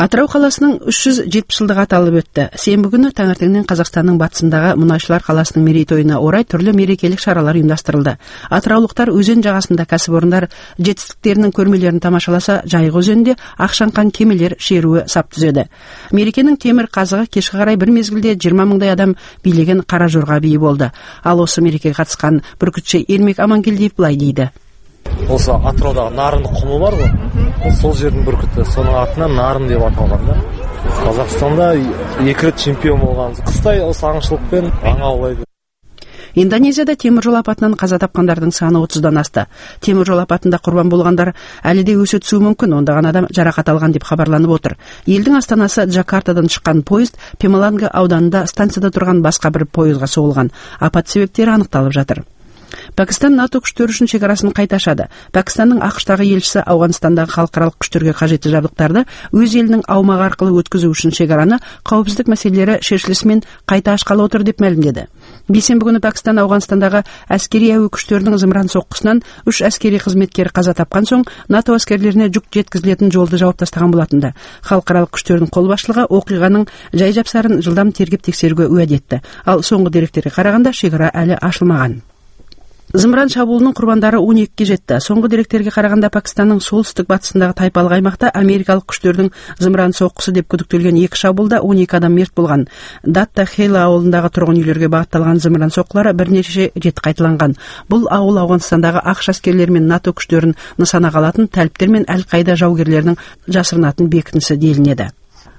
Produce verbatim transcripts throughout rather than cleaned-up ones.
Атырау қаласының үш жүз жетпіс жылдығы аталып өтті. Сенбі күні таңертеңнен Қазақстанның батысындағы Мұнайшылар қаласының мерейтойына орай түрлі мерекелік шаралар ұйымдастырылды. Атыраулықтар өзен жағасында кәсіпорындар жетістіктерінің көрмелерін тамашаласа, Жайық өзенінде ақшаңқан кемелер шеруі сап түзеді. Мерекенің темір қазығы кешке қарай бір мезгілде жиырма мыңдай адам билеген қара жорға биі болды. Ал осы мерекеге қатысқан бүркітші Ермек Амангелдиев былай дейді. Осы Атыраудағы Нарынды құмы бар ғой, сол жердің бүркіті, соның атынан Нарын деп аталған да. Қазақстанда екі рет чемпион болған. Қыстай осы аңшылықпен аң аулайды. Индонезияда темір жол апатынан қаза тапқандардың саны отыздан асты. Темір жол апатында құрбан болғандар әлі де өсе түсуі мүмкін, ондаған адам жарақат алған деп хабарланып отыр. Елдің астанасы Джакартадан шыққан поезд Пемаланга ауданында станцияда тұрған басқа бір пойызға соғылған. Апат себептері анықталып жатыр. Пәкістан НАТО күштері үшін шекарасын қайта ашады. Пәкістанның ақштағы елшісі Ауғанстандағы халықаралық күштерге қажетті жабдықтарды өз елінің аумағы арқылы өткізу үшін шекараны қауіпсіздік мәселелері шешілісімен қайта ашқалы отыр деп мәлімдеді. Бейсенбі күні Пәкістан Ауғанстандағы әскери әуе күштерінің зымыран соққысынан үш әскери қызметкері қаза тапқан соң НАТО әскерлеріне жүк жеткізілетін жолды жауып тастаған болатынды. Халықаралық күштердің қолбасшылығы оқиғаның жай-жапсарын жылдам тергеп тексеруге уәде етті. Ал соңғы деректерге қарағанда шекара әлі ашылмаған. Зымыран шабуылының құрбандары он екіге жетті. Соңғы деректерге қарағанда Пәкістанның солтүстік батысындағы тайпалық аймақта америкалық күштердің зымыран соққысы деп күдіктелген екі шабуылда он екі адам мерт болған. Датта Хейла ауылындағы тұрғын үйлерге бағытталған зымыран соққылары бірнеше рет қайталанған. Бұл ауыл Ауғанстандағы ақш әскерлері мен НАТО күштерін нысанаға алатын тәліптер мен Әл-Қайда жаугерлерінің жасырынатын бекінісі делінеді.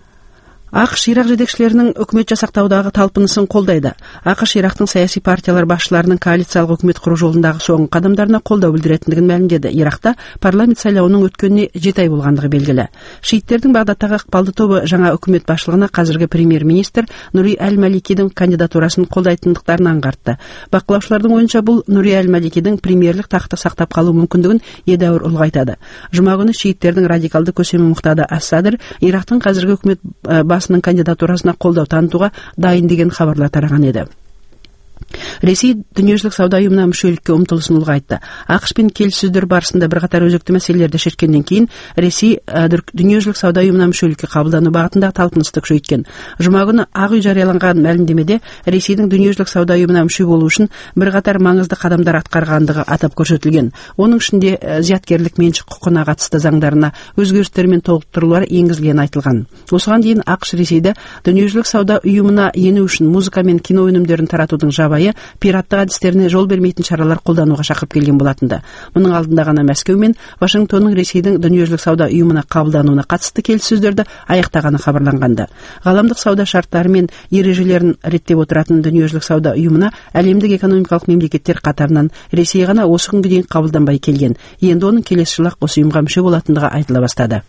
ақш Ирак жетекшілерінің үкімет жасақтаудағы талпынысын қолдайды. ақш Ирактың саяси партиялар басшыларының коалициялық үкімет құру жолындағы соңғы қадамдарына қолдау білдіретіндігін мәлімдеді. Иракта парламент сайлауының өткеніне жеті ай болғандығы белгілі. Шииттердің Бағдаттағы ықпалды тобы жаңа үкімет басшылығына қазіргі премьер-министр Нури Әл-Маликидің кандидатурасын қолдайтындықтарын аңғартты. Бақылаушылардың ойынша бұл Нури Әл-Маликидің премьерлік тақты сақтап қалу мүмкіндігін едәуір ұлғайтады. Жұма күні шииттердің радикалды көсемі Мұқтада Ас-Садр Ирактың қазіргі үкімет басының кандидатурасына қолдау танытуға дайын деген хабарлар тараған еді. Ресей дүниежүзілік сауда ұйымына мүшелікке ұмтылысын ұлғайтты. ақш пен келіссөздер барысында бірқатар өзекті мәселелерді шешкеннен кейін Ресей дүниежүзілік сауда ұйымына мүшелікке қабылдану бағытында талпынысты күшейткен. Жұма күні Ақ үй жарияланған мәлімдемеде Ресейдің дүниежүзілік сауда ұйымына мүше болу үшін бірқатар маңызды қадамдар атқарғандығы атап көрсетілген. Оның ішінде зияткерлік меншік құқығына қатысты заңдарына өзгерістер мен толықтырулар енгізілгені айтылған. Осыған дейін ақш Ресейді дүниежүзілік сауда ұйымына ену үшін музыка мен кино өнімдерін таратудың жабайы пираттық әдістеріне жол бермейтін шаралар қолдануға шақырып келген болатынды. Мұның алдында ғана Мәскеу мен Вашингтонның Ресейдің дүниежүзілік сауда ұйымына қабылдануына қатысты келіссөздерді аяқтағаны хабарланғанды. Ғаламдық сауда шарттары мен ережелерін реттеп отыратын дүниежүзілік сауда ұйымына әлемдік экономикалық мемлекеттер қатарынан Ресей ғана осы күнге дейін қабылданбай келген. Енді оның келесі жылы осы ұйымға мүше болатындығы айтыла бастады.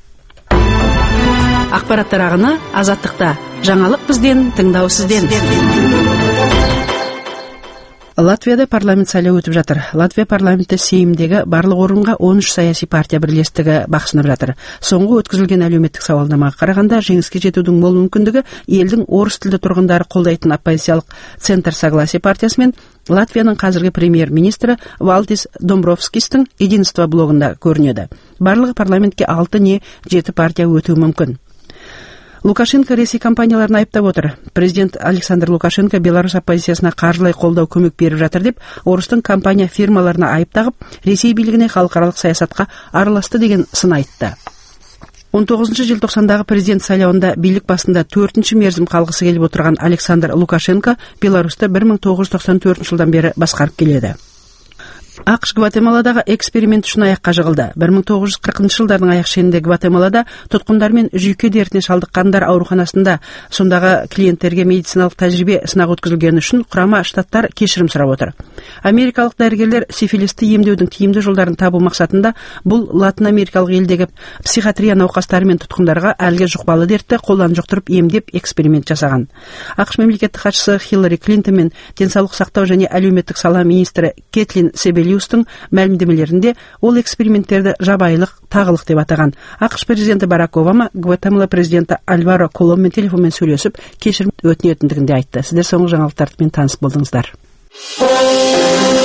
Ақпараттар ағыны Азаттықта. Жаңалық бізден, тыңдау сізден. Латвияда парламент сайлауы өтіп жатыр. Латвия парламенті Сеймдегі барлық орынға он үш саяси партия бірлестігі бақсынып жатыр. Соңғы өткізілген әлеуметтік сауалнамаға қарағанда жеңіске жетудің мол мүмкіндігі елдің орыс тілді тұрғындары қолдайтын оппозициялық Центр Согласия партиясы мен Латвияның қазіргі премьер-министрі Валдис Домбровскистің Единство блогында көрінеді. Барлығы парламентке алты не жеті партия өтуі мүмкін. Лукашенко Ресей компанияларын айыптап отыр. Президент Александр Лукашенко Беларусь оппозициясына қаржылай қолдау көмек беріп жатыр деп, орыстың компания фирмаларына айып тағып, Ресей билігіне халықаралық саясатқа араласты деген сын айтты. он тоғызыншы желтоқсандағы президент сайлауында билік басында төртінші мерзім қалғысы келіп отырған Александр Лукашенко Беларусьті бір мың тоғыз жүз тоқсан төртінші жылдан бері басқарып келеді. ақш Гватемаладағы эксперимент үшін аяққа жығылды. бір мың тоғыз жүз қырқыншы жылдардың аяқ шенінде Гватемалада тұтқындар мен жүйке дертіне шалдыққандар ауруханасында сондағы клиенттерге медициналық тәжірибе сынақ өткізілгені үшін құрама штаттар кешірім сұрап отыр. Америкалық дәрігерлер сифилисті емдеудің тиімді жолдарын табу мақсатында бұл Латын Америкалық елдегі психиатрия науқастары мен тұтқындарға әлгі жұқпалы дертті қолдан жұқтырып емдеп эксперимент жасаған. ақш мемлекеттік хатшысы Хиллари Клинтон мен денсаулық сақтау және әлеуметтік сала министрі Кэтлин Себелиустың мәлімдемелерінде ол эксперименттерді жабайылық, тағылық деп атаған. ақш президенті Барак Обама Гватемала президенті Альваро Коломмен телефонмен сөйлесіп, кешірім өтінетіндігін де айтты. Сіздер соңғы жаңалықтармен таныс болдыңыздар.